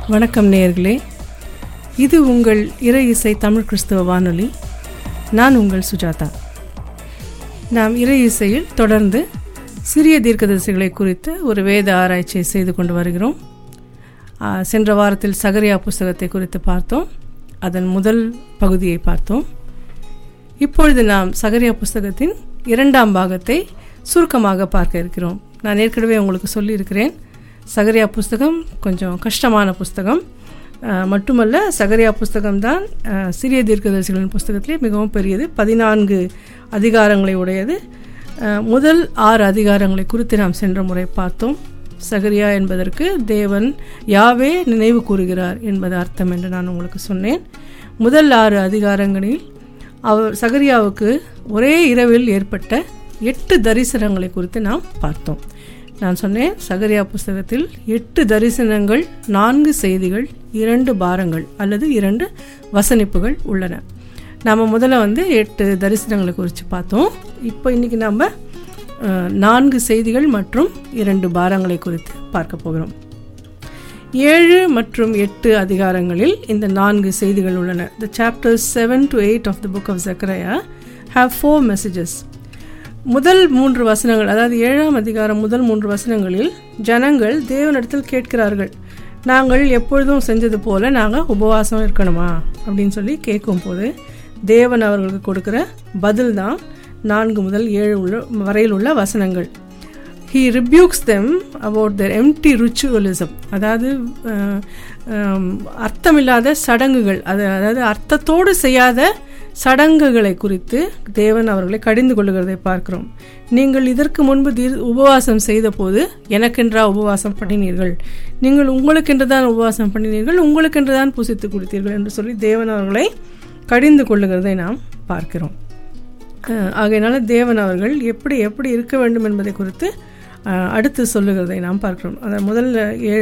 வணக்கம் நேயர்களே, இது உங்கள் இறை இசை தமிழ் கிறிஸ்தவ வானொலி. நான் உங்கள் சுஜாதா. நாம் இறை இசையில் தொடர்ந்து சிறிய தீர்க்கதரிசிகளை குறித்து ஒரு வேத ஆராய்ச்சியை செய்து கொண்டு வருகிறோம். சென்ற வாரத்தில் சகரியா புஸ்தகத்தை குறித்து பார்த்தோம். அதன் முதல் பகுதியை பார்த்தோம். இப்பொழுது நாம் சகரியா புஸ்தகத்தின் 2ஆம் பாகத்தை சுருக்கமாக பார்க்க இருக்கிறோம். நான் ஏற்கனவே உங்களுக்கு சொல்லியிருக்கிறேன், சகரியா புஸ்தகம் கொஞ்சம் கஷ்டமான புஸ்தகம். மட்டுமல்ல, சகரியா புஸ்தகம்தான் சிறிய தீர்க்கதரிசிகளின் புஸ்தகத்திலே மிகவும் பெரியது. 14 அதிகாரங்களை உடையது. முதல் 6 அதிகாரங்களை குறித்து நாம் சென்ற முறை பார்த்தோம். சகரியா என்பதற்கு தேவன் யாவே நினைவு கூறுகிறார் என்பது அர்த்தம் என்று நான் உங்களுக்கு சொன்னேன். முதல் 6 அதிகாரங்களில் சகரியாவுக்கு ஒரே இரவில் ஏற்பட்ட 8 தரிசனங்களை குறித்து நாம் பார்த்தோம். நான் சொன்னேன், சகரியா புஸ்தகத்தில் 8 தரிசனங்கள், 4 செய்திகள், 2 பாரங்கள் அல்லது 2 வசனிப்புகள் உள்ளன. நாம் முதல்ல 8 தரிசனங்களை குறித்து பார்த்தோம். இப்போ இன்னைக்கு நாம் 4 செய்திகள் மற்றும் 2 பாரங்களை குறித்து பார்க்க போகிறோம். 7 மற்றும் 8 அதிகாரங்களில் இந்த 4 செய்திகள் உள்ளன. The chapters 7 to 8 of the book of Zechariah have 4 messages. முதல் 3 வசனங்கள், அதாவது 7ஆம் அதிகாரம் முதல் 3 வசனங்களில் ஜனங்கள் தேவனிடத்தில் கேட்கிறார்கள், நாங்கள் எப்பொழுதும் செஞ்சது போல நாங்கள் உபவாசம் இருக்கணுமா அப்படின்னு சொல்லி கேட்கும் போது தேவன் அவர்களுக்கு கொடுக்கிற பதில் தான் 4 முதல் 7 வரையில் உள்ள வசனங்கள். He rebukes them about their empty ritualism, அதாவது அர்த்தமில்லாத சடங்குகள், அதாவது அர்த்தத்தோடு செய்யாத சடங்குகளை குறித்து தேவன் அவர்களை கடிந்து கொள்ளுகிறதை பார்க்கிறோம். நீங்கள் இதற்கு முன்பு உபவாசம் செய்த போது எனக்கென்றா உபவாசம் பண்ணினீர்கள், நீங்கள் உங்களுக்கென்றுதான் உபவாசம் பண்ணினீர்கள், உங்களுக்கென்றுதான் புசித்து குடித்தீர்கள் என்று சொல்லி தேவன் அவர்களை கடிந்து கொள்ளுகிறதை நாம் பார்க்கிறோம். ஆகையினால தேவன் அவர்கள் எப்படி எப்படி இருக்க வேண்டும் என்பதை குறித்து அடுத்து சொல்லுகிறதை நாம் பார்க்கிறோம். அதாவது முதல்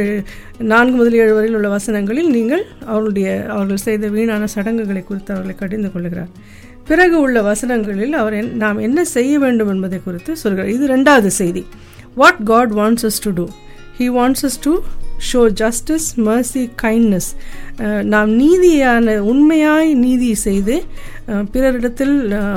4 முதல் 7 வரையில் உள்ள வசனங்களில் நீங்கள் அவர்கள் செய்த வீணான சடங்குகளை குறித்து அவர்களை கடிந்து கொள்ளுகிறார். பிறகு உள்ள வசனங்களில் நாம் என்ன செய்ய வேண்டும் என்பதை குறித்து சொல்கிறார். இது 2வது செய்தி. What God wants us to do. He wants us to show justice, mercy, kindness. நாம் உண்மையாய் நீதி செய்து பிறரிடத்தில்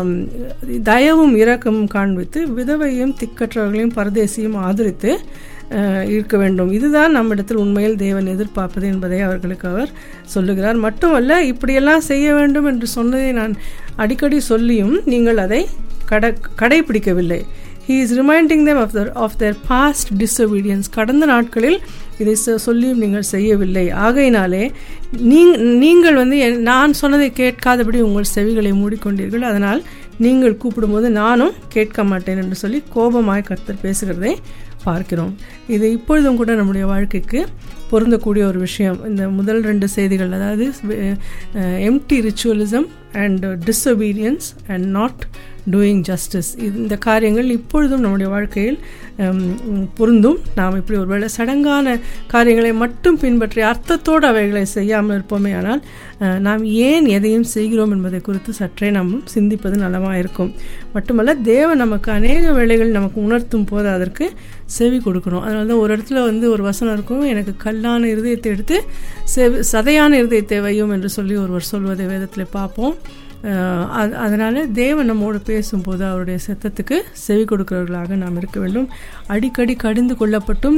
தயவும் இரக்கமும் காண்பித்து விதவையும் திக்கற்றவர்களையும் பரதேசியும் ஆதரித்து இருக்க வேண்டும். இதுதான் நம்மிடத்தில் உண்மையில் தேவன் எதிர்பார்ப்பது என்பதை அவர்களுக்கு அவர் சொல்லுகிறார். மட்டுமல்ல, இப்படியெல்லாம் செய்ய வேண்டும் என்று சொன்னதை நான் அடிக்கடி சொல்லியும் நீங்கள் அதை கடைபிடிக்கவில்லை. He is reminding them of their past disobedience. கடந்த நாட்களில் இதை சொல்லியும் நீங்கள் செய்யவில்லை. ஆகையினாலே நீங்கள் நான் சொன்னதை கேட்காதபடி உங்கள் செவிகளை மூடிக்கொண்டீர்கள், அதனால் நீங்கள் கூப்பிடும்போது நானும் கேட்க மாட்டேன் என்று சொல்லி கோபமாய் கர்த்தர் பேசுகிறதை பார்க்கிறோம். இது இப்பொழுதும் கூட நம்முடைய வாழ்க்கைக்கு பொருந்தக்கூடிய ஒரு விஷயம். இந்த முதல் 2 செய்திகள், அதாவது empty ritualism and disobedience and not doing justice, இந்த காரியங்கள் இப்பொழுதும் நம்முடைய வாழ்க்கையில் பொருந்தும். நாம் இப்படி ஒருவேளை சடங்கான காரியங்களை மட்டும் பின்பற்றி அர்த்தத்தோடு அவைகளை செய்யாமல் இருப்போமே, ஆனால் நாம் ஏன் எதையும் செய்கிறோம் என்பதை குறித்து சற்றே நாம் சிந்திப்பது நலமாக இருக்கும். மட்டுமல்ல, தேவன் நமக்கு அநேக வேளைகள் நமக்கு உணர்த்தும் போது அதற்கு செவி கொடுக்கணும். அதனால தான் ஒரு இடத்துல ஒரு வசனம் இருக்கும், எனக்கு கல்லான இருதயத்தை எடுத்து சதையான இருதயத்தை வையும் என்று சொல்லி ஒருவர் சொல்வதை வேதத்தில் பார்ப்போம். அதனால் தேவன் நம்மோடு பேசும்போது அவருடைய சத்தத்துக்கு செவி கொடுக்கிறவர்களாக நாம் இருக்க வேண்டும். அடிக்கடி கடிந்து கொள்ளப்பட்டும்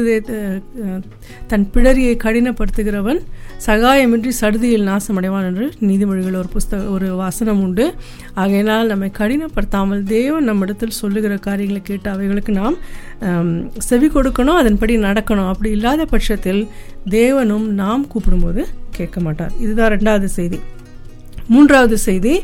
தன் பிடரியை கடினப்படுத்துகிறவன் சகாயமின்றி சடுதியில் நாசமடைவான் என்று நீதிமொழிகள் ஒரு வசனம் உண்டு. ஆகையினால் நம்மை கடினப்படுத்தாமல் தேவன் நம்மிடத்தில் சொல்லுகிற காரியங்களை கேட்டு அவைகளுக்கு நாம் செவி கொடுக்கணும், அதன்படி நடக்கணும். அப்படி இல்லாத பட்சத்தில் தேவனும் நாம் கூப்பிடும்போது கேட்க மாட்டார். இதுதான் 2வது செய்தி. 3வது செய்தி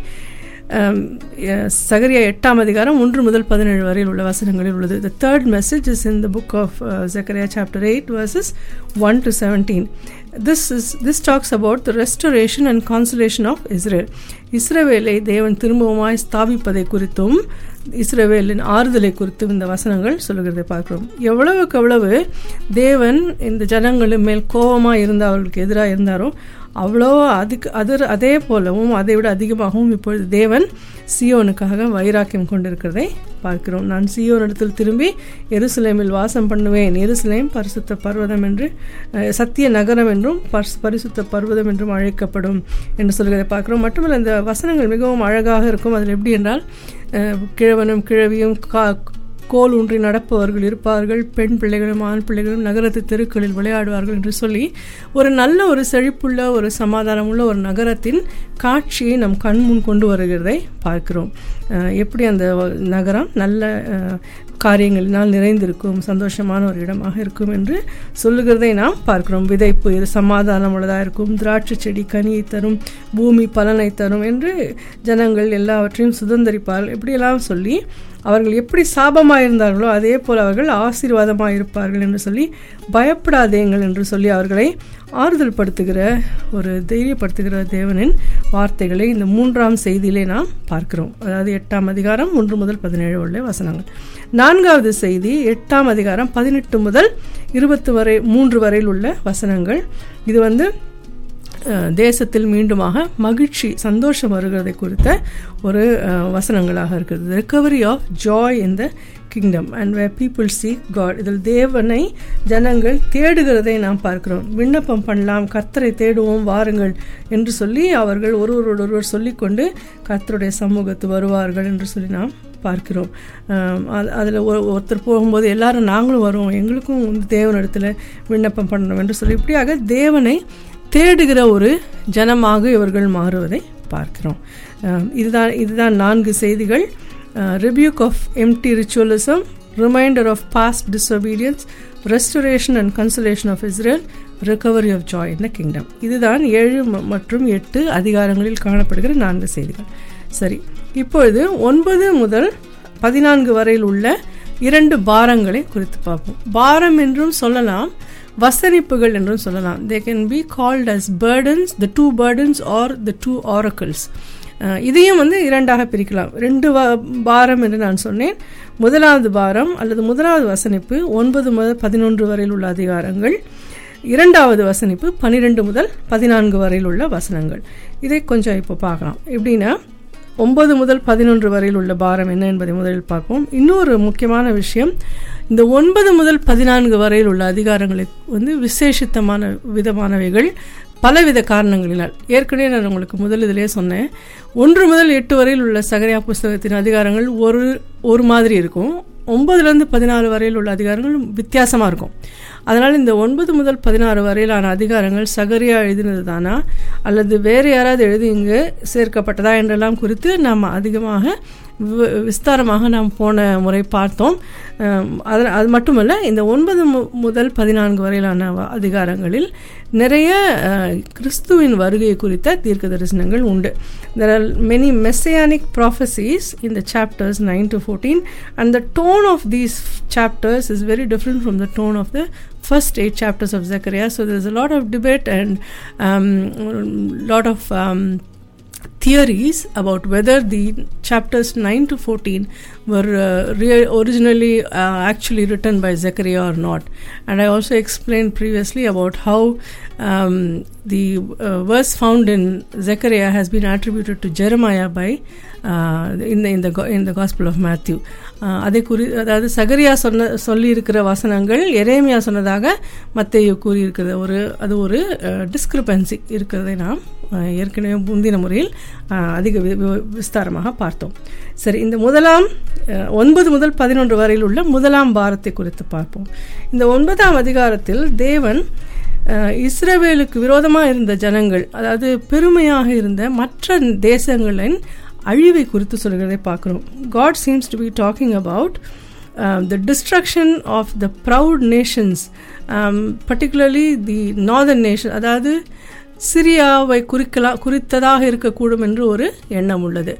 சகரியா 8ஆம் அதிகாரம் 1 முதல் 17 வரையில் உள்ள வசனங்களில் உள்ளது. The third message is in the book of Zechariah chapter 8 verses 1 to 17. This talks about the restoration and consolation of Israel. இஸ்ரவேலை தேவன் திரும்பவுமாய் ஸ்தாபிப்பதை குறித்தும் இஸ்ரவேலின் ஆறுதலை குறித்தும் இந்த வசனங்கள் சொல்லுகிறதை பார்க்கிறோம். எவ்வளவுக்கு எவ்வளவு தேவன் இந்த ஜனங்களின் மேல் கோபமாக இருந்து அவர்களுக்கு எதிராக இருந்தாரோ அவ்வளோ அதே போலவும் அதை விட அதிகமாகவும் இப்பொழுது தேவன் சியோனுக்காக வைராக்கியம் கொண்டிருக்கிறதை பார்க்கிறோம். நான் சியோனிடத்தில் திரும்பி எருசலேமில் வாசம் பண்ணுவேன், எருசலேம் பரிசுத்த பர்வதம் என்று சத்திய நகரம் என்றும் பரிசுத்த பர்வதம் என்றும் அழைக்கப்படும் என்று சொல்கிறதை பார்க்கிறோம். மட்டுமல்ல, இந்த வசனங்கள் மிகவும் அழகாக இருக்கும். அதில் எப்படி என்றால், கிழவனும் கிழவியும் கோல் ஊன்றி நடப்பவர்கள் இருப்பார்கள், பெண் பிள்ளைகளும் ஆண் பிள்ளைகளும் நகரத்து தெருக்களில் விளையாடுவார்கள் என்று சொல்லி ஒரு நல்ல ஒரு செழிப்புள்ள ஒரு சமாதானமுள்ள ஒரு நகரத்தின் காட்சியை நம் கண் முன் கொண்டு வருகிறதை பார்க்கிறோம். எப்படி அந்த நகரம் நல்ல காரியங்களினால் நிறைந்திருக்கும், சந்தோஷமான ஒரு இடமாக இருக்கும் என்று சொல்லுகிறதை நாம் பார்க்கிறோம். விதைப்பு இது சமாதானம் உள்ளதாக இருக்கும், திராட்சை செடி கனியை தரும், பூமி பலனை தரும் என்று ஜனங்கள் எல்லாவற்றையும் சுதந்திரிப்பார்கள். இப்படியெல்லாம் சொல்லி அவர்கள் எப்படி சாபமாக இருந்தார்களோ அதே போல் அவர்கள் ஆசீர்வாதமாக இருப்பார்கள் என்று சொல்லி, பயப்படாதேங்கள் என்று சொல்லி அவர்களை ஆறுதல் படுத்துகிற ஒரு தைரியப்படுத்துகிற தேவனின் வார்த்தைகளை இந்த 3ஆம் செய்தியிலே நாம் பார்க்கிறோம். அதாவது 8ஆம் அதிகாரம் 1 முதல் 17 உள்ள வசனங்கள். 4வது செய்தி 8ஆம் அதிகாரம் 18 முதல் 23 வரையில் உள்ள வசனங்கள். இது தேசத்தில் மீண்டுமாக மகிழ்ச்சி சந்தோஷம் வருகிறதை குறித்த ஒரு வசனங்களாக இருக்கிறது. Recovery of joy in the kingdom and where people seek God. இதில் தேவனை ஜனங்கள் தேடுகிறதை நாம் பார்க்கிறோம். விண்ணப்பம் பண்ணலாம், கர்த்தரை தேடுவோம் வாருங்கள் என்று சொல்லி அவர்கள் ஒருவரோடொருவர் சொல்லிக்கொண்டு கர்த்தருடைய சமூகத்து வருவார்கள் என்று சொல்லி நாம் பார்க்கிறோம். அதில் ஒருத்தர் போகும்போது எல்லாரும் நாங்களும் வருவோம், எங்களுக்கும் தேவனிடத்தில் விண்ணப்பம் பண்ணணும் என்று சொல்லி இப்படியாக தேவனை தேடுகிற ஒரு ஜனமாக இவர்கள் மாறுவதை பார்க்கிறோம். இதுதான் 4 செய்திகள். Rebuke of empty ritualism, reminder of past disobedience, restoration and consolation of Israel, recovery of joy in the kingdom. இதுதான் 7 மற்றும் 8 அதிகாரங்களில் காணப்படுகிற 4 செய்திகள். சரி, இப்பொழுது 9 முதல் 14 வரையில் உள்ள 2 பாரங்களை குறித்து பார்ப்போம். பாரம் என்றும் சொல்லலாம், வசனிப்புகள் என்றும் சொல்லலாம். They can be called as burdens, the 2 burdens or the 2 oracles. இதையும் 2ஆக பிரிக்கலாம். 2 பாரம் என்று நான் சொன்னேன். முதலாவது பாரம் அல்லது முதலாவது வசனிப்பு 9 முதல் 11 வரையில் உள்ள அதிகாரங்கள், 2வது வசனிப்பு 12 முதல் 14 வரையில் உள்ள வசனங்கள். இதை கொஞ்சம் இப்போ பார்க்கலாம். எப்படின்னா, 9 முதல் 11 வரையில் உள்ள பாரம் என்ன என்பதை முதலில் பார்ப்போம். இன்னொரு முக்கியமான விஷயம், இந்த 9 முதல் 14 வரையில் உள்ள அதிகாரங்களை விசேஷித்தமான விதமானவைகள் பலவித காரணங்களினால். ஏற்கனவே நான் உங்களுக்கு முதல் இதிலே சொன்னேன், 1 முதல் 8 வரையில் உள்ள சகரியா புஸ்தகத்தின் அதிகாரங்கள் ஒரு மாதிரி இருக்கும். 9லிருந்து 14 வரையில் உள்ள அதிகாரங்கள் வித்தியாசமாக இருக்கும். அதனால் இந்த 9 முதல் 16 வரையிலான அதிகாரங்கள் சகரியா எழுதினது தானா அல்லது வேறு யாராவது எழுதி இங்கு சேர்க்கப்பட்டதா என்றெல்லாம் குறித்து நாம் அதிகமாக விஸ்தாரமாக நாம் போன முறை பார்த்தோம். அது மட்டுமல்ல, இந்த 9 முதல் 14 வரையிலான அதிகாரங்களில் நிறைய கிறிஸ்துவின் வருகை குறித்த தீர்க்க தரிசனங்கள் உண்டு. There are many messianic prophecies in the chapters 9 to 14 and the tone of these chapters is very different from the tone of the first 8 chapters of Zechariah. So there is a lot of debate and lot of theories about whether the chapters 9 to 14 were originally actually written by Zechariah or not. And I also explained previously about how the verse found in Zechariah has been attributed to Jeremiah by in the Gospel of Matthew. அதாவது சகரியா சொல்லி இருக்கிற வசனங்கள் எரேமியா சொன்னதாக மத்தேயு கூறியிருக்கிறது. அது ஒரு discrepancy இருக்கிறதை நாம் ஏற்கனவே முந்தின முறையில் அதிக விஸ்தாரமாக பார்த்தோம். சரி, இந்த 9 முதல் 11 வரையில் உள்ள முதலாம் பாரத்தை குறித்து பார்ப்போம். இந்த 9ஆம் அதிகாரத்தில் தேவன் இஸ்ரவேலுக்கு விரோதமாக இருந்த ஜனங்கள், அதாவது பெருமையாக இருந்த மற்ற தேசங்களின் அழிவை குறித்து சொல்கிறதை பார்க்கிறோம். God seems to be talking about the destruction of the proud nations, particularly the northern nation. அதாவது சிரியாவை குறித்ததாக இருக்கக்கூடும் என்று ஒரு எண்ணம் உள்ளது.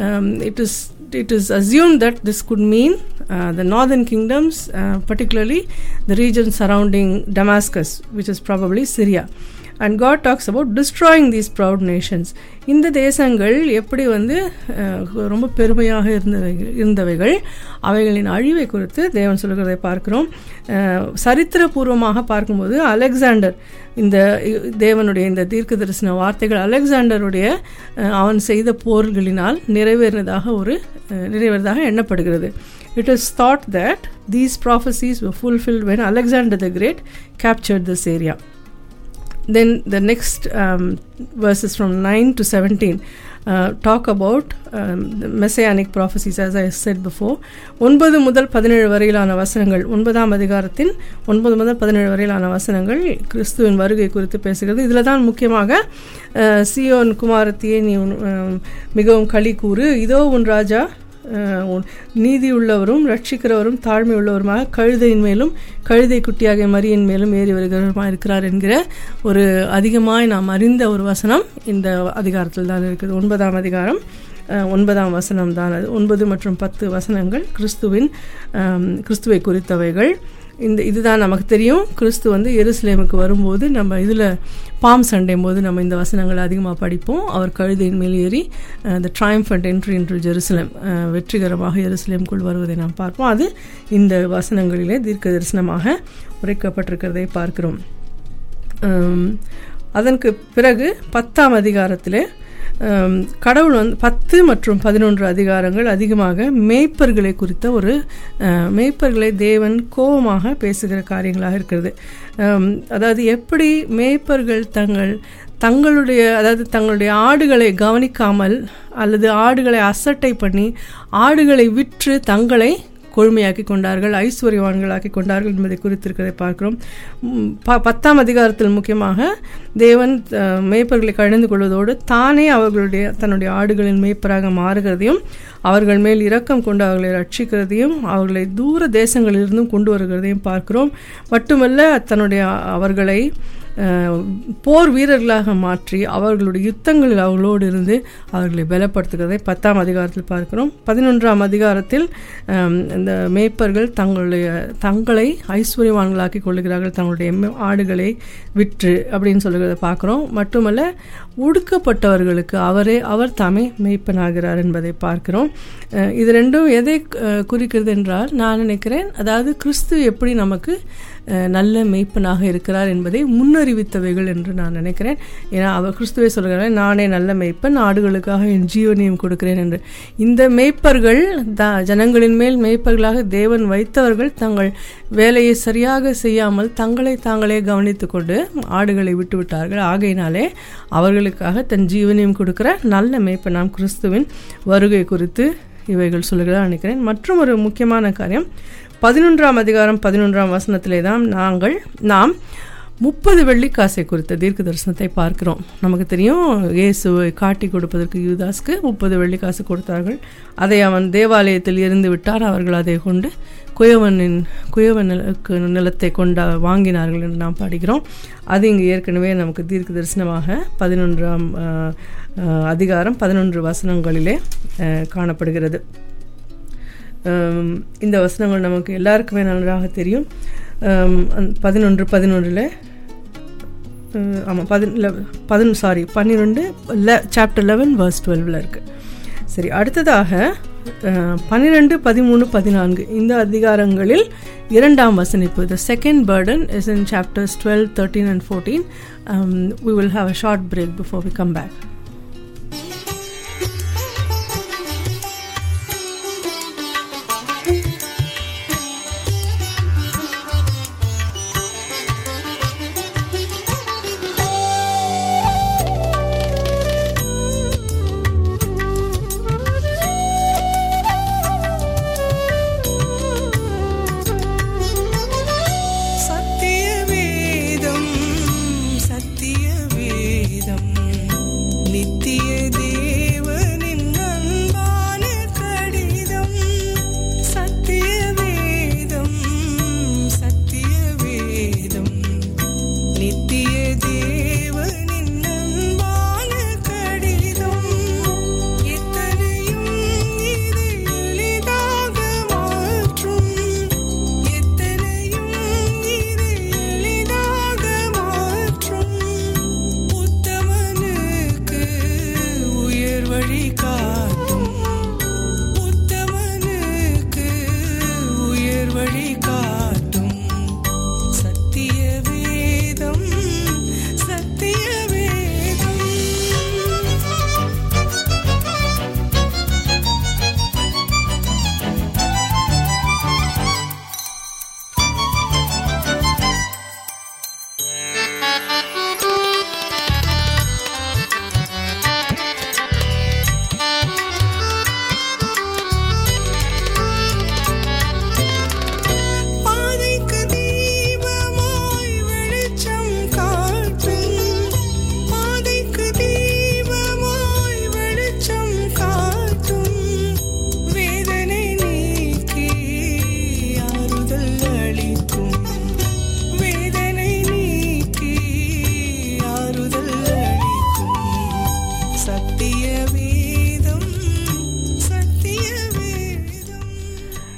It is assumed that this could mean the northern kingdoms, particularly the region surrounding Damascus, which is probably Syria. And God talks about destroying these proud nations. இந்த தேசங்கள் எப்படி ரொம்ப பெருமையாக இருந்தவைகள் அவைகளின் அழிவை குறித்து தேவன் சொல்கிறதை பார்க்கிறோம். சரித்திரபூர்வமாக பார்க்கும்போது அலெக்சாண்டர், இந்த தேவனுடைய இந்த தீர்க்க தரிசன வார்த்தைகள் அலெக்சாண்டருடைய அவன் செய்த போர்களினால் நிறைவேறதாக எண்ணப்படுகிறது. It is thought that these prophecies were fulfilled when Alexander the Great captured this area. Then the next verses from 9 to 17 talk about the messianic prophecies, as I said before. 9 முதல் 17 வரையிலான வசனங்கள், 9ஆம் அதிகாரத்தின் 9 முதல் 17 வரையிலான வசனங்கள் கிறிஸ்துவின் வருகை குறித்து பேசுகிறது. இதில் தான் முக்கியமாக சீயோன் குமாரத்தியே நீ மிகவும் களி கூறு, இதோ உன் ராஜா நீதி உள்ளவரும் ரட்சிக்கிறவரும் தாழ்மை உள்ளவருமாக கழுதையின் மேலும் கழுதை குட்டியாகிய மரியின் மேலும் ஏறி வருகிறவருமாக இருக்கிறார் என்கிற ஒரு அதிகமாய் நாம் அறிந்த ஒரு வசனம் இந்த அதிகாரத்தில் தான் இருக்குது. 9ஆம் அதிகாரம் 9ஆம் வசனம் தான் அது. 9 மற்றும் 10 வசனங்கள் கிறிஸ்துவை குறித்தவைகள். இதுதான் நமக்கு தெரியும். கிறிஸ்து எருசலேமுக்கு வரும்போது நம்ம இதில் பாம் சண்டையும் போது நம்ம இந்த வசனங்களை அதிகமாக படிப்போம். அவர் கழுதையின் மேல் ஏறி the triumphant entry into Jerusalem, வெற்றிகரமாக எருசலேமுக்குள் வருவதை நாம் பார்ப்போம். அது இந்த வசனங்களிலே தீர்க்க தரிசனமாக உரைக்கப்பட்டிருக்கிறதை பார்க்கிறோம். அதற்கு பிறகு 10ஆம் அதிகாரத்திலே கடவுள் 10 மற்றும் 11 அதிகாரங்கள் அதிகமாக மேய்ப்பர்களை குறித்த மேய்ப்பர்களை தேவன் கோபமாக பேசுகிற காரியங்களாக இருக்கிறது. அதாவது எப்படி மேய்ப்பர்கள் தங்களுடைய ஆடுகளை கவனிக்காமல் அல்லது ஆடுகளை அசட்டை பண்ணி ஆடுகளை விற்று தங்களை கொழுமையாக்கி கொண்டார்கள், ஐஸ்வர்யவான்களாக்கி கொண்டார்கள் என்பதை குறித்திருக்கிறதை பார்க்கிறோம். 10ஆம் அதிகாரத்தில் முக்கியமாக தேவன் மேய்ப்பர்களை கடிந்து கொள்வதோடு தானே தன்னுடைய ஆடுகளின் மேய்ப்பராக மாறுகிறதையும் அவர்கள் மேல் இரக்கம் கொண்டு அவர்களை ரட்சிக்கிறதையும் அவர்களை தூர தேசங்களிலிருந்தும் கொண்டு வருகிறதையும் பார்க்கிறோம். மட்டுமல்ல அவர்களை போர் வீரர்களாக மாற்றி அவர்களுடைய யுத்தங்களில் அவர்களோடு இருந்து அவர்களை பலப்படுத்துகிறதை 10ஆம் அதிகாரத்தில் பார்க்கிறோம். 11ஆம் அதிகாரத்தில் இந்த மேய்ப்பர்கள் தங்களை ஐஸ்வர்யவான்களாக்கி கொள்ளுகிறார்கள், தங்களுடைய ஆடுகளை விற்று அப்படின்னு சொல்லுகிறத பார்க்கிறோம். மட்டுமல்ல ஒடுக்கப்பட்டவர்களுக்கு அவர் தாமே மேய்ப்பனாகிறார் என்பதை பார்க்கிறோம். இது ரெண்டும் எதை குறிக்கிறது என்றால், நான் நினைக்கிறேன் அதாவது கிறிஸ்து எப்படி நமக்கு நல்ல மேய்ப்பனாக இருக்கிறார் என்பதை முன்னறிவித்தவைகள் என்று நான் நினைக்கிறேன். ஏன்னா அவர் கிறிஸ்துவை சொல்கிறார், நானே நல்ல மேய்ப்பன், ஆடுகளுக்காக என் ஜீவனையும் கொடுக்கிறேன் என்று. இந்த மேய்ப்பர்கள் ஜனங்களின் மேல் மேய்ப்பர்களாக தேவன் வைத்தவர்கள் தங்கள் வேலையை சரியாக செய்யாமல் தங்களை தாங்களே கவனித்து கொண்டு ஆடுகளை விட்டுவிட்டார்கள். ஆகையினாலே அவர்களுக்காக தன் ஜீவனையும் கொடுக்கிற நல்ல மேய்ப்பனாம் கிறிஸ்துவின் வருகை குறித்து இவைகள் சொல்லுகிறதா நினைக்கிறேன். மற்றும் ஒரு முக்கியமான காரியம், 11ஆம் அதிகாரம் 11ஆம் வசனத்திலே தான் நாம் 30 வெள்ளிக்காசை குறித்த தீர்க்க தரிசனத்தை பார்க்கிறோம். நமக்கு தெரியும், இயேசுவை காட்டி கொடுப்பதற்கு யூதாஸ்க்கு 30 வெள்ளிக்காசு கொடுத்தார்கள். அதை அவன் தேவாலயத்தில் எறிந்து விட்டார். அவர்கள் அதை கொண்டு குயவன் நிலத்தை வாங்கினார்கள் என்று நாம் படிக்கிறோம். அது இங்கு ஏற்கனவே நமக்கு தீர்க்க தரிசனமாக 11ஆம் அதிகாரம் 11 வசனங்களிலே காணப்படுகிறது. இந்த வசனங்கள் நமக்கு எல்லாருக்குமே நன்றாக தெரியும். 11 சாப்டர் 11 verse 12 இருக்கு. சரி, அடுத்ததாக 12, 13, 14 இந்த அதிகாரங்களில் 2ஆம் வசனிப்பு, the second burden is in chapters 12, 13 and 14. We will have a short break before we come back.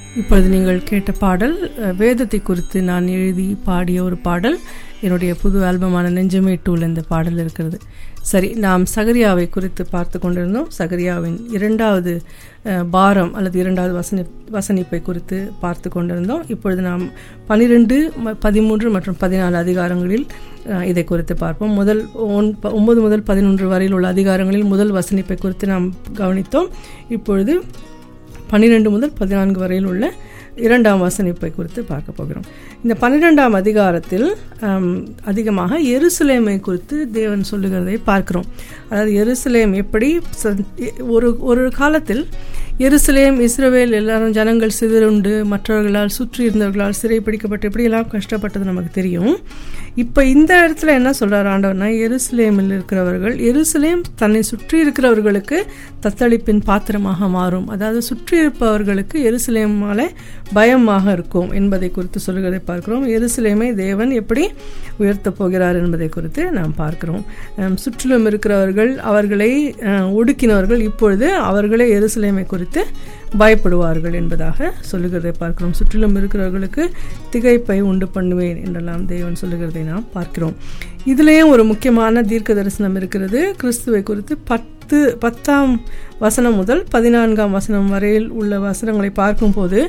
இப்பொழுது நீங்கள் கேட்ட பாடல் வேதத்தை குறித்து நான் எழுதி பாடிய ஒரு பாடல். என்னுடைய புது ஆல்பமான நெஞ்சமே டூல் இந்த பாடல் இருக்கிறது. சரி, நாம் சகரியாவை குறித்து பார்த்து கொண்டிருந்தோம். சகரியாவின் 2வது பாரம் அல்லது 2வது வசனிப்பை குறித்து பார்த்து கொண்டிருந்தோம். இப்பொழுது நாம் 12, 13 மற்றும் 14 அதிகாரங்களில் இதை குறித்து பார்ப்போம். 9 முதல் 11 வரையில் உள்ள அதிகாரங்களில் முதல் வசனிப்பை குறித்து நாம் கவனித்தோம். இப்பொழுது 12 முதல் 14 வரையில் உள்ள 2ஆம் வசனிப்பை குறித்து பார்க்க போகிறோம். இந்த 12ஆம் அதிகாரத்தில் அதிகமாக எருசலேமை குறித்து தேவன் சொல்லுகிறதை பார்க்கிறோம். அதாவது எருசலேம் எப்படி ஒரு காலத்தில் எருசலேம், இஸ்ரவேல் எல்லாரும் ஜனங்கள் சிதறுண்டு மற்றவர்களால் சுற்றி இருந்தவர்களால் சிறைப்பிடிக்கப்பட்டு எப்படியெல்லாம் கஷ்டப்பட்டது நமக்கு தெரியும். இப்போ இந்த இடத்துல என்ன சொல்றார் ஆண்டவர்னா, எருசலேமில் இருக்கிறவர்கள், எருசலேம் தன்னை சுற்றி இருக்கிறவர்களுக்கு தத்தளிப்பின் பாத்திரமாக மாறும். அதாவது சுற்றி இருப்பவர்களுக்கு எருசலேமால பயமாக இருக்கும் என்பதை குறித்து சொல்லுகிறதை பார்க்கிறோம். எருசலேமை தேவன் எப்படி உயர்த்தப் போகிறார் என்பதை குறித்து நாம் பார்க்கிறோம். சுற்றிலும் இருக்கிறவர்கள், அவர்களை ஒடுக்கினவர்கள் இப்பொழுது அவர்களே எருசலேமை குறித்து பயப்படுவார்கள் என்பதாக சொல்லுகிறதை பார்க்கிறோம். சுற்றிலும் இருக்கிறவர்களுக்கு திகைப்பை உண்டு பண்ணுவேன் என்றெல்லாம் தேவன் சொல்லுகிறதை நாம் பார்க்கிறோம். இதுலேயும் ஒரு முக்கியமான தீர்க்க தரிசனம் இருக்கிறது. கிறிஸ்துவை குறித்து 10ஆம் வசனம் முதல் 14ஆம் வசனம் வரையில் உள்ள வசனங்களை பார்க்கும்போது,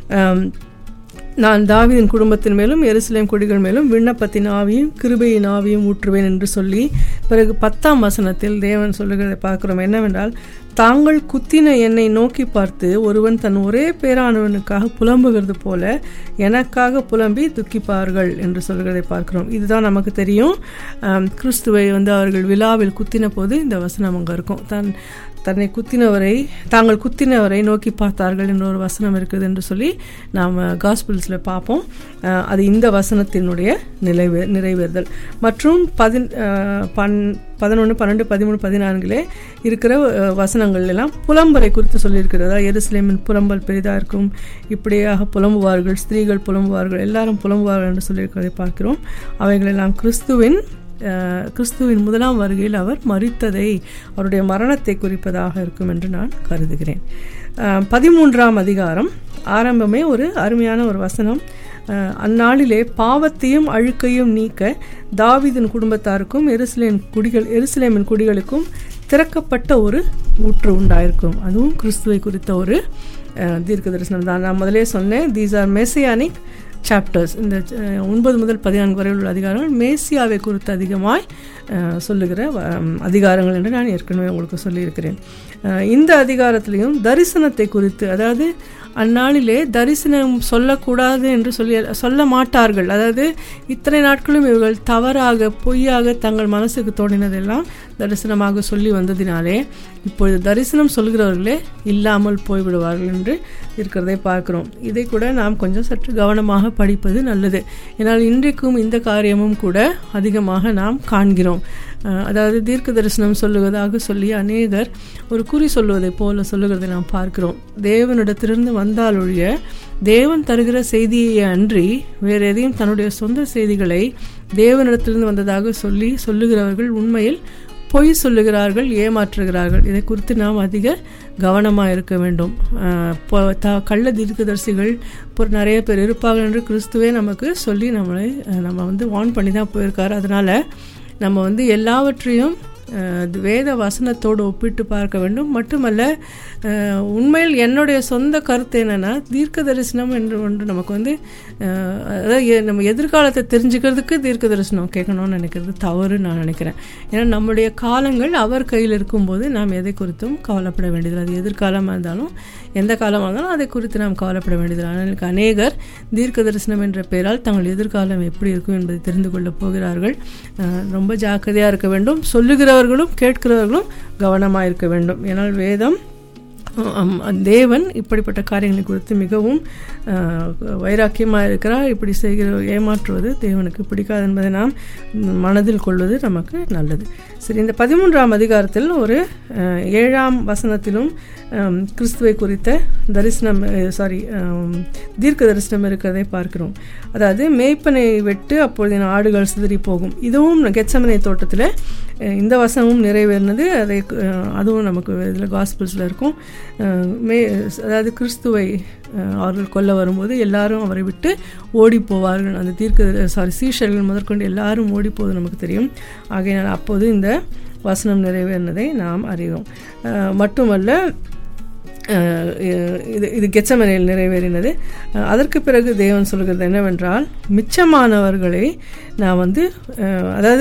நான் தாவீதின் குடும்பத்தின் மேலும் எருசலேம் குடிகள் மேலும் விண்ணப்பத்தின் ஆவியும் கிருபையின் ஆவியும் ஊற்றுவேன் என்று சொல்லி பிறகு 10ஆம் வசனத்தில் தேவன் சொல்லுகிறதை பார்க்கிறோம். என்னவென்றால், தாங்கள் குத்தின என்னை நோக்கி பார்த்து ஒருவன் தன் ஒரே பேரானவனுக்காக புலம்புகிறது போல எனக்காக புலம்பி துக்கிப்பார்கள் என்று சொல்கிறதை பார்க்கிறோம். இதுதான் நமக்கு தெரியும். கிறிஸ்துவை அவர்கள் விழாவில் குத்தின போது இந்த வசனம் அங்கே இருக்கும். தாங்கள் குத்தினவரை நோக்கி பார்த்தார்கள் என்ற ஒரு வசனம் இருக்குது என்று சொல்லி நாம் காஸ்பிள்ஸில் பார்ப்போம். அது இந்த வசனத்தினுடைய நிறைவேறுதல். மற்றும் 11, 12, 13, 14 இருக்கிற வசனங்கள் எல்லாம் புலம்பரை குறித்து சொல்லியிருக்கிறதா. எருசலேமின் புலம்பல் பெரிதாக இருக்கும், இப்படியாக புலம்புவார்கள், ஸ்திரீகள் புலம்புவார்கள், எல்லாரும் புலம்புவார்கள் என்று சொல்லியிருக்கிறதை பார்க்கிறோம். அவைகளெல்லாம் கிறிஸ்துவின் முதலாம் வருகையில் அவர் மரித்ததை, அவருடைய மரணத்தை குறிப்பதாக இருக்கும் என்று நான் கருதுகிறேன். 13ஆம் அதிகாரம் ஆரம்பமே ஒரு அருமையான ஒரு வசனம். அந்நாளிலே பாவத்தையும் அழுக்கையும் நீக்க தாவீதின் குடும்பத்தாருக்கும் எருசலேமின் குடிகளுக்கும் திறக்கப்பட்ட ஒரு ஊற்று உண்டாயிருக்கும். அதுவும் கிறிஸ்துவை குறித்த ஒரு தீர்க்க தரிசனம் தான். நான் முதலே சொன்னேன், தீஸ் ஆர் மெசியானிக் சாப்டர்ஸ். இந்த 9 முதல் 14 வரை உள்ள அதிகாரங்கள் மேசியாவை குறித்து அதிகமாய் சொல்லுகிற அதிகாரங்கள் என்று நான் ஏற்கனவே உங்களுக்கு சொல்லியிருக்கிறேன். இந்த அதிகாரத்திலையும் தரிசனத்தை குறித்து, அதாவது அந்நாளிலே தரிசனம் சொல்லக்கூடாது என்று சொல்ல மாட்டார்கள். அதாவது இத்தனை நாட்களும் இவர்கள் தவறாக பொய்யாக தங்கள் மனசுக்கு தோணினதெல்லாம் தரிசனமாக சொல்லி வந்ததினாலே இப்பொழுது தரிசனம் சொல்கிறவர்களே இல்லாமல் போய்விடுவார்கள் என்று இருக்கிறதை பார்க்கிறோம். இதை கூட நாம் கொஞ்சம் சற்று கவனமாக படிப்பது நல்லது. ஏன்னால் இன்றைக்கும் இந்த காரியமும் கூட அதிகமாக நாம் காண்கிறோம். அதாவது தீர்க்க தரிசனம் சொல்லுவதாக சொல்லி அநேகர் ஒரு குறி சொல்லுவதை போல சொல்லுகிறதை நாம் பார்க்கிறோம். தேவனிடத்திலிருந்து வந்தால் ஒழிய தேவன் தருகிற செய்தியை அன்றி வேறு எதையும் தன்னுடைய சொந்த செய்திகளை தேவனிடத்திலிருந்து வந்ததாக சொல்லுகிறவர்கள் உண்மையில் பொய் சொல்லுகிறார்கள், ஏமாற்றுகிறார்கள். இதை குறித்து நாம் அதிக கவனமாக இருக்க வேண்டும். கள்ள தீர்க்கதரிசிகள் நிறைய பேர் இருப்பார்கள் என்று கிறிஸ்துவே நமக்கு சொல்லி நம்ம வார்ன் பண்ணி தான் போயிருக்காரு. அதனால் நம்ம எல்லாவற்றையும் வேத வசனத்தோடு ஒப்பிட்டு பார்க்க வேண்டும். மட்டுமல்ல, உண்மையில் என்னுடைய சொந்த கருத்து என்னன்னா, தீர்க்க தரிசனம் என்று ஒன்று நமக்கு அதாவது நம்ம எதிர்காலத்தை தெரிஞ்சுக்கிறதுக்கு தீர்க்க தரிசனம் கேட்கணும்னு நினைக்கிறது தவறு நான் நினைக்கிறேன். ஏன்னா நம்முடைய காலங்கள் அவர் கையில் இருக்கும்போது நாம் எதை குறித்தும் கவலைப்பட வேண்டியதில்லை. அது எதிர்காலமாக இருந்தாலும் எந்த காலமாக இருந்தாலும் அதை குறித்து நாம் கவலைப்பட வேண்டியதில்லை. ஆனால் அநேகர் தீர்க்க தரிசனம் என்ற பெயரால் தங்கள் எதிர்காலம் எப்படி இருக்கும் என்பதை தெரிந்து கொள்ளப் போகிறார்கள். ரொம்ப ஜாக்கிரதையாக இருக்க வேண்டும். சொல்லுகிறவர்களும் கேட்கிறவர்களும் கவனமாக இருக்க வேண்டும். ஏனால் வேதம் தேவன் இப்படிப்பட்ட காரியங்களை குறித்து மிகவும் வைராக்கியமாக இருக்கிறார். இப்படி ஏமாற்றுவது தேவனுக்கு பிடிக்காது என்பதை நாம் மனதில் கொள்வது நமக்கு நல்லது. சரி, இந்த 13ஆம் அதிகாரத்தில் ஒரு 7ஆம் வசனத்திலும் கிறிஸ்துவை குறித்த தீர்க்க தரிசனம் இருக்கிறதை பார்க்கிறோம். அதாவது மேய்ப்பனை வெட்டு, அப்பொழுது ஆடுகள் சிதறி போகும். இதுவும் கெத்சமனே தோட்டத்தில் இந்த வசனமும் நிறைவேறினது. அதுவும் நமக்கு இதில் காஸ்பிள்ஸில் இருக்கும். அதாவது கிறிஸ்துவை அவர்கள் கொல்ல வரும்போது எல்லாரும் அவரை விட்டு ஓடி போவார்கள். அந்த சீஷர்கள் முதற்கொண்டு எல்லாரும் ஓடி போவது நமக்கு தெரியும். ஆகையினால் அப்போது இந்த வசனம் நிறைவேறினதை நாம் அறிவோம். மட்டுமல்ல, இது கெத்செமனேயில் நிறைவேறினது. அதற்கு பிறகு தேவன் சொல்கிறது என்னவென்றால், மிச்சமானவர்களை நான் அதாவது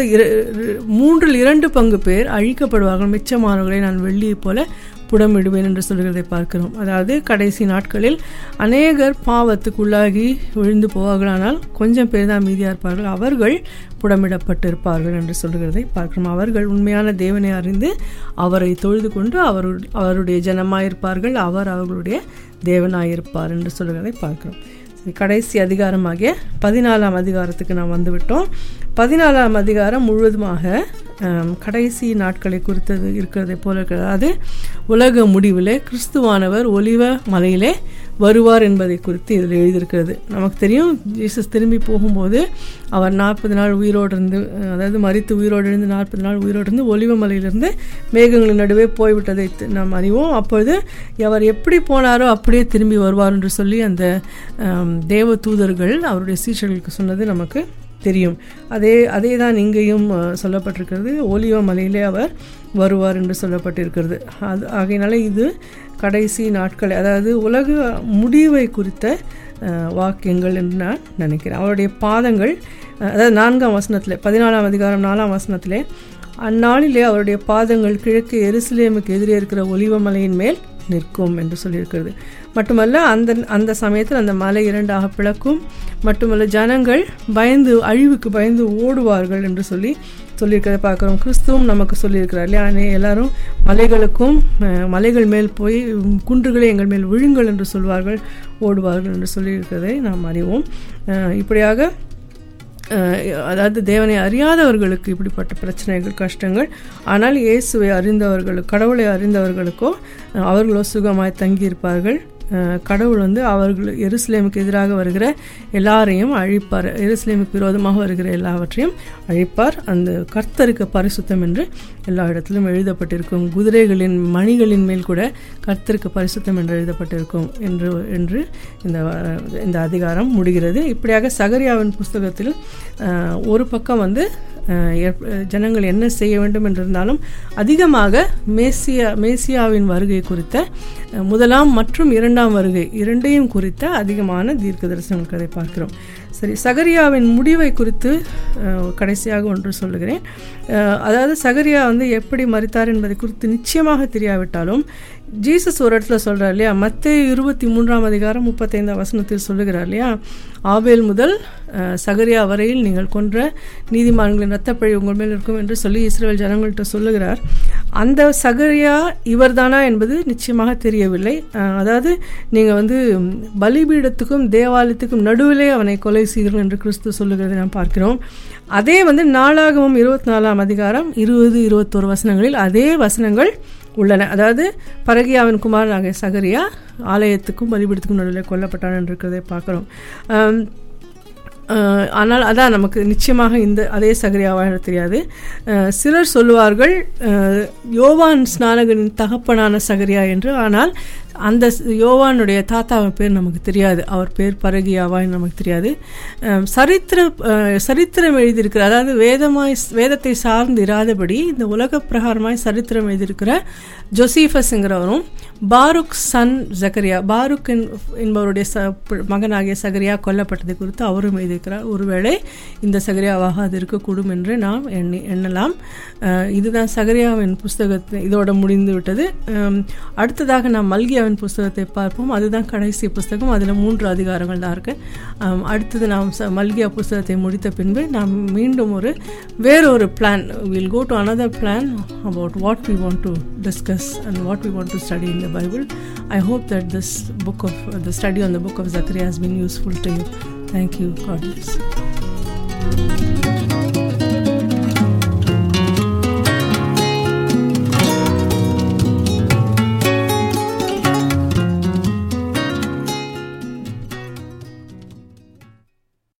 2/3 பங்கு பேர் அழிக்கப்படுவார்கள், மிச்சமானவர்களை நான் வெள்ளியை போல புடமிடுவேன் என்று சொல்கிறதை பார்க்கிறோம். அதாவது கடைசி நாட்களில் அநேகர் பாவத்துக்குள்ளாகி விழுந்து போவார்களானால் கொஞ்சம் பேர் தான் மீதியாக இருப்பார்கள், அவர்கள் புடமிடப்பட்டிருப்பார்கள் என்று சொல்கிறதை பார்க்கிறோம். அவர்கள் உண்மையான தேவனை அறிந்து அவரை தொழுது கொண்டு அவருடைய ஜனமாயிருப்பார்கள், அவர் அவர்களுடைய தேவனாயிருப்பார் என்று சொல்கிறதை பார்க்கிறோம். கடைசி அதிகாரமாகிய 14ஆம் அதிகாரத்துக்கு நாம் வந்துவிட்டோம். 14ஆம் அதிகாரம் முழுவதுமாக கடைசி நாட்களை குறித்தது இருக்கிறதை போல இருக்கிறது. அது உலக முடிவிலே கிறிஸ்துவானவர் ஒலிவ மலையிலே வருவார் என்பதை குறித்து இதில் எழுதியிருக்கிறது. நமக்கு தெரியும், ஜீசஸ் திரும்பி போகும்போது அவர் 40 நாள் உயிரோடு இருந்து, அதாவது மரித்து உயிரோடு இருந்து 40 நாள் உயிரோடு இருந்து ஒலிவ மலையிலிருந்து மேகங்களின் நடுவே போய்விட்டதை நாம் அறிவோம். அப்பொழுது அவர் எப்படி போனாரோ அப்படியே திரும்பி வருவார் என்று சொல்லி அந்த தேவ தூதர்கள் அவருடைய சீஷர்களுக்கு சொன்னது நமக்கு தெரியும். அதே தான் இங்கேயும் சொல்லப்பட்டிருக்கிறது. ஒலிவ மலையிலே அவர் வருவார் என்று சொல்லப்பட்டிருக்கிறது. ஆகையினால இது கடைசி நாட்கள், அதாவது உலக முடிவை குறித்த வாக்கியங்கள் என்று நான் நினைக்கிறேன். அவருடைய பாதங்கள், அதாவது 4ஆம் வசனத்தில் 14ஆம் அதிகாரம் 4ஆம் வசனத்திலே, அந்நாளிலே அவருடைய பாதங்கள் கிழக்கு எருசலேமுக்கு எதிரே இருக்கிற ஒலிவ மலையின் மேல் நிற்கும் என்று சொல்லியிருக்கிறது. மட்டுமல்ல, அந்த சமயத்தில் அந்த மலை 2ஆக பிளக்கும். மட்டுமல்ல, ஜனங்கள் அழிவுக்கு பயந்து ஓடுவார்கள் என்று சொல்லியிருக்கிறத பார்க்குறோம். கிறிஸ்துவும் நமக்கு சொல்லியிருக்கிறார் இல்லையா, எல்லாரும் மலைகள் மேல் போய் குன்றுகளை எங்கள் மேல் விழுங்கள் என்று சொல்வார்கள், ஓடுவார்கள் என்று சொல்லியிருக்கிறதை நாம் அறிவோம். இப்படியாக அதாவது தேவனை அறியாதவர்களுக்கு இப்படிப்பட்ட பிரச்சனைகள், கஷ்டங்கள். ஆனால் இயேசுவை அறிந்தவர்களுக்கு, கடவுளை அறிந்தவர்களுக்கோ அவர்களோ சுகமாய் தங்கியிருப்பார்கள். கடவுள் அவர்கள் எருசலேமுக்கு எதிராக வருகிற எல்லாரையும் அழிப்பார், எருசலேமுக்கு விரோதமாக வருகிற எல்லாவற்றையும் அழிப்பார். அந்த கர்த்தருக்கு பரிசுத்தம் என்று எல்லா இடத்திலும் எழுதப்பட்டிருக்கும். குதிரைகளின் மணிகளின் மேல் கூட கர்த்தருக்கு பரிசுத்தம் என்று எழுதப்பட்டிருக்கும் என்று இந்த அதிகாரம் முடிகிறது. இப்படியாக சகரியாவின் புஸ்தகத்தில் ஒரு பக்கம் ஜனங்கள் என்ன செய்ய வேண்டும் என்றிருந்தாலும் அதிகமாக மேசியாவின் வருகை குறித்த 1ஆம் மற்றும் 2ஆம் வருகை இரண்டையும் குறித்த அதிகமான தீர்க்க தரிசனங்கள் கதை பார்க்கிறோம். சரி, சகரியாவின் முடிவை குறித்து கடைசியாக ஒன்று சொல்லுகிறேன். அதாவது சகரியா எப்படி மரித்தார் என்பதை குறித்து நிச்சயமாக தெரியாவிட்டாலும் ஜீசஸ் ஒரு இடத்துல சொல்கிறார் இல்லையா, மத்தேயு 23ஆம் அதிகாரம் 35ஆம் வசனத்தில் சொல்லுகிறார் இல்லையா, ஆபேல் முதல் சகரியா வரையில் நீங்கள் கொன்ற நீதிமான்களின் இரத்தப்பழி உங்கள் மேல் இருக்கும் என்று சொல்லி இஸ்ரவேல் ஜனங்கள்கிட்ட சொல்லுகிறார். அந்த சகரியா இவர்தானா என்பது நிச்சயமாக தெரியவில்லை. அதாவது நீங்கள் பலிபீடத்துக்கும் தேவாலயத்துக்கும் நடுவிலே அவனை கொலை செய்கிறீர்கள் என்று கிறிஸ்து சொல்லுகிறதை நாம் பார்க்கிறோம். அதே நாளாகமம் 24ஆம் அதிகாரம் 20-21 வசனங்களில் அதே வசனங்கள் உள்ளன. அதாவது பரகியாவின் குமாரனாகிய சகரியா ஆலயத்துக்கும் பலிபீடத்துக்கும் நடுவில் கொல்லப்பட்டான் என்று இருக்கிறதை பார்க்கிறோம். ஆனால் அதான் நமக்கு நிச்சயமாக அதே சகரியாவாக தெரியாது. சிலர் சொல்லுவார்கள் யோவான் ஸ்நானகனின் தகப்பனான சகரியா என்று. ஆனால் அந்த யோவானுடைய தாத்தாவின் பேர் நமக்கு தெரியாது, அவர் பேர் பரகியாவான்னு நமக்கு தெரியாது. சரித்திரம் எழுதியிருக்கிற, அதாவது வேதத்தை சார்ந்து இராதபடி இந்த உலக பிரகாரமாய் சரித்திரம் எழுதியிருக்கிற ஜோசிஃபஸ்ங்கிறவரும் பாருக் சன் ஜக்கரியா, பாருக் என்பவருடைய மகனாகிய சகரியா கொல்லப்பட்டதை குறித்து அவரும் எழுதியிருக்கிறார். ஒருவேளை இந்த சகரியாவாக அது இருக்கக்கூடும் என்று நாம் எண்ணலாம். இதுதான் சகரியாவின் புஸ்தகத்தை இதோட முடிந்து விட்டது. அடுத்ததாக நாம் மல்கியாவின் புஸ்தகத்தை பார்ப்போம். அதுதான் கடைசி புஸ்தகம். அதில் 3 அதிகாரங்கள் தான் இருக்கு. அடுத்தது நாம் மல்கியா புஸ்தகத்தை முடித்த பின்பு நாம் மீண்டும் வேறொரு plan, we'll go to another plan about what we want to discuss and what we want to study in the Bible. I hope that this book of the study on the book of Zechariah has been useful to you. Thank you. God bless.